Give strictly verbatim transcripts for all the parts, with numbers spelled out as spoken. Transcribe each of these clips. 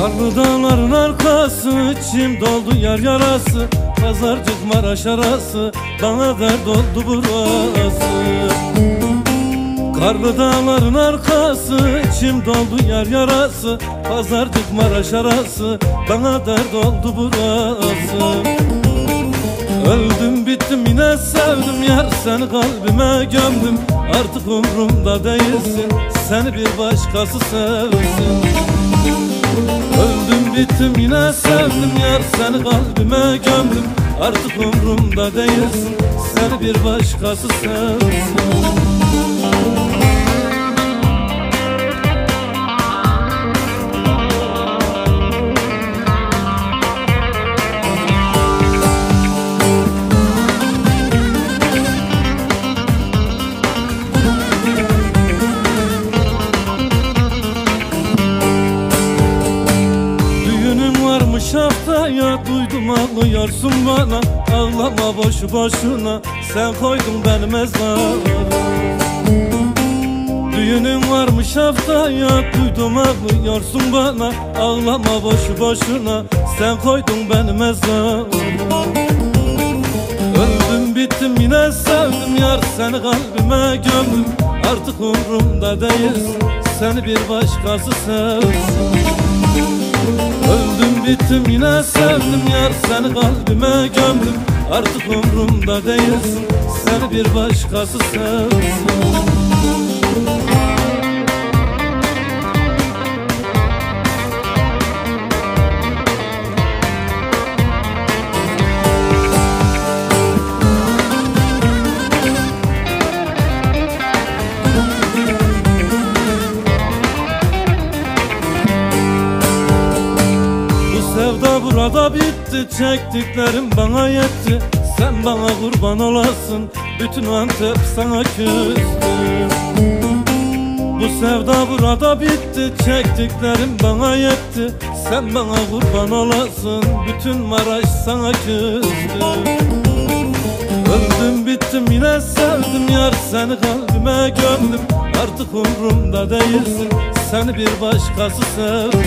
Karlı dağların arkası, içim doldu yar yarası. Pazarcık Maraş arası, bana dert oldu burası. Karlı dağların arkası, içim doldu yar yarası. Pazarcık Maraş arası, bana dert oldu burası. Öldüm bittim yine sevdim yar, seni kalbime gömdüm. Artık umrumda değilsin, seni bir başkası sevsin. Öldüm bittim yine sevdim yar, seni kalbime gömdüm. Artık umrumda değilsin, seni bir başkası sevsin. Haftaya duydum ağlıyorsun bana. Ağlama boşu boşuna, sen koydun beni mezara. Düğünün varmış haftaya, duydum ağlıyorsun bana. Ağlama boşu boşuna, sen koydun beni mezara. Öldüm bittim yine sevdim yar, seni kalbime gömdüm. Artık umrumda değilsin, seni bir başkası sevsin. Öldüm bittim yine sevdim yar, seni kalbime gömdüm. Artık umrumda değilsin, seni bir başkası sevsin. Sevda burada bitti, çektiklerim bana yetti. Sen bana kurban olasın, bütün Antep sana küstü. Bu sevda burada bitti, çektiklerim bana yetti. Sen bana kurban olasın, bütün Maraş sana küstü. Öldüm bittim yine sevdim yar, seni kalbime gömdüm. Artık umrumda değilsin, seni bir başkası sevsin.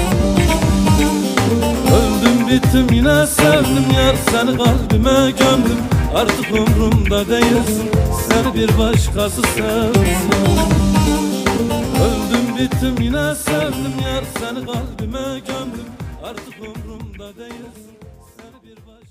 Öldüm bittim yine sevdim yar, seni kalbime gömdüm. Artık umrumda değilsin, seni bir başkası sevsin. Öldüm bittim yine sevdim yar, seni kalbime gömdüm. Artık umrumda değilsin, seni bir başkası